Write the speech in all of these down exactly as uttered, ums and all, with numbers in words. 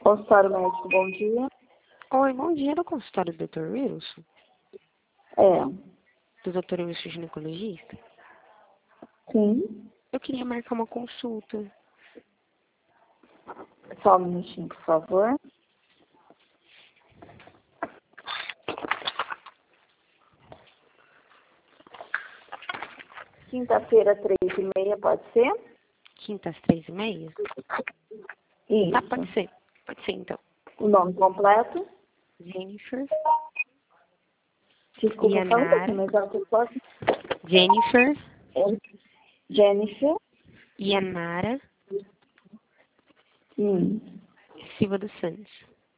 Consultório médico, bom dia. Oi, bom dia, do consultório do doutor Wilson? É, Do doutor Wilson ginecologista? sim. Eu queria marcar uma consulta. Só um minutinho, por favor. Quinta-feira, três e meia, pode ser? Quinta às três e meia? Isso. Tá, pode ser. Pode ser, então. O nome completo? Jennifer. Desculpa, fala um Yanara. pouquinho mais alto, pode? Jennifer. É Jennifer. Yanara Hum. Silva dos Santos.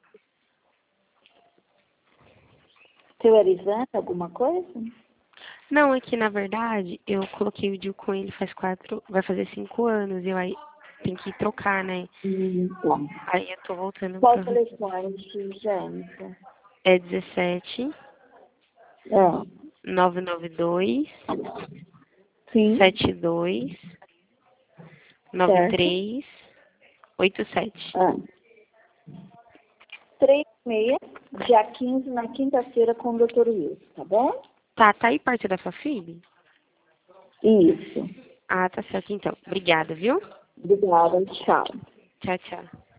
Seu Erizante, alguma coisa? Não, é que na verdade eu coloquei o D I U com ele faz quatro, vai fazer cinco anos e eu aí tenho que trocar, né? Hum, tá. Aí eu tô voltando Qual pra o você. telefone de Jennifer? É dezessete, É. nove nove dois, Sim. sete dois, nove Certo. três, oito sete. Ah. Três e meia, dia quinze, na quinta-feira, com o doutor Wilson, tá bom? Tá, tá aí perto da sua filha? Isso. Ah, tá certo então. Obrigada, viu? Obrigada, tchau. Tchau, tchau.